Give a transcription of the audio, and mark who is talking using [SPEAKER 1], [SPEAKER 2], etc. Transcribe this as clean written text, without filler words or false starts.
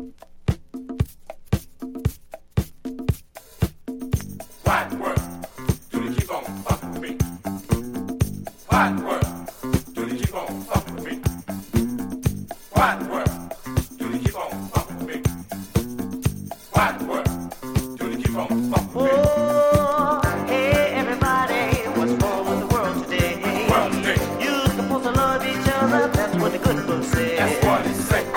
[SPEAKER 1] Why in the world do they keep on fucking with me? Why in the world do they keep on fucking with me? Why in the world do they keep on fucking with me? Why in the world do they keep on fucking with me?
[SPEAKER 2] Oh, hey everybody, what's wrong with the world today?
[SPEAKER 1] World today.
[SPEAKER 2] You're supposed to love each other, that's what the good book says.
[SPEAKER 1] That's what it say.